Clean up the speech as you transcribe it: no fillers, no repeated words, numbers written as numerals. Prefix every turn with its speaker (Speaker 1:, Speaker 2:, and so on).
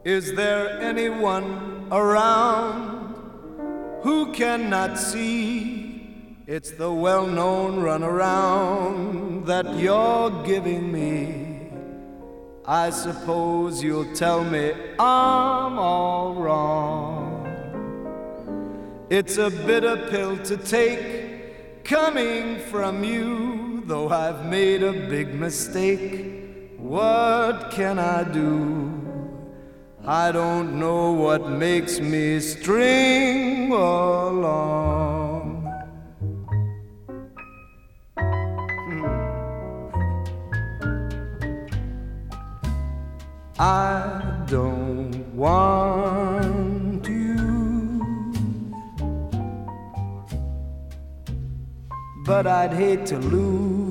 Speaker 1: Is there anyone around who cannot see? It's the well-known runaround that you're giving me. I suppose you'll tell me I'm all wrong. It's a bitter pill to take, coming from you, though I've made a big mistake. What can I do? I don't know what makes me string along. I don't want you, but I'd hate to lose